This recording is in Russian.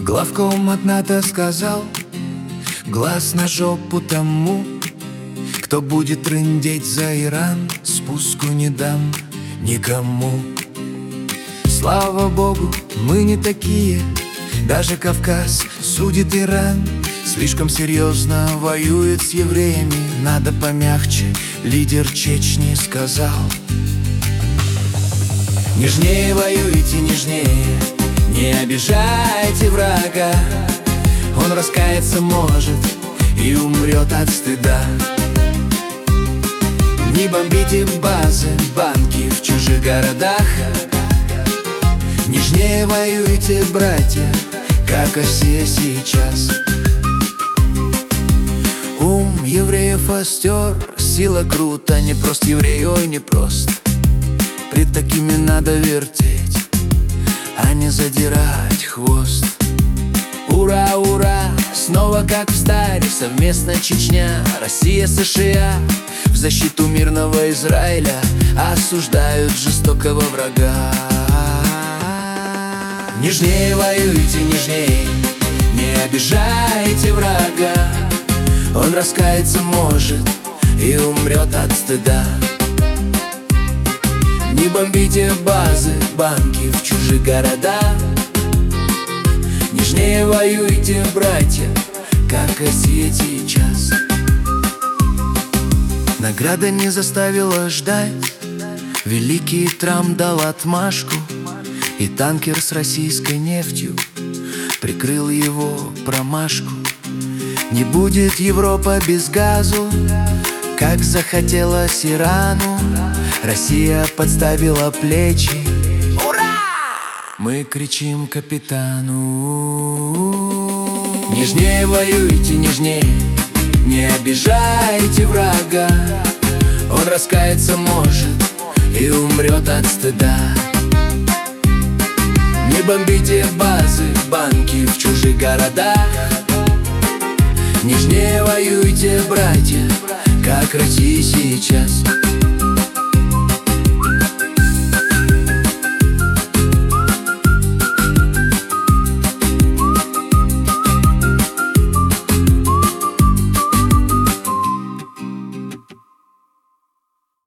Главком одна-то сказал: глаз на жопу тому, кто будет трындеть за Иран, спуску не дам никому. Слава Богу, мы не такие, даже Кавказ судит Иран. Слишком серьезно воюет с евреями, надо помягче, лидер Чечни сказал. Нежнее воюйте, нежнее, не обижайте врага. Он раскаяться может и умрет от стыда. Не бомбите базы, банки в чужих городах. Нежнее воюйте, братья, как Россия сейчас. Ум евреев остер, сила крута, не прост еврей, ой, не прост. Пред такими надо вертеть, а не задирать хвост. Ура, ура, снова как в старе, совместно Чечня, Россия, США в защиту мирного Израиля осуждают жестокого врага. Нежнее воюйте, нежнее, не обижайте врага. Он раскаяться может и умрет от стыда. Не бомбите базы, банки в чужих городах. Нежнее воюйте, братья, как Россия сейчас. Награда не заставила ждать, великий Трамп дал отмашку, и танкер с российской нефтью прикрыл его промашку. Не будет Европа без газу, как захотелось Ирану. Россия подставила плечи, ура! Мы кричим капитану. Нежнее воюйте, нежнее, не обижайте врага. Он раскаяться может и умрет от стыда. Не бомбите базы, банки в чужих городах. Нежнее воюйте, братья, как Россия сейчас.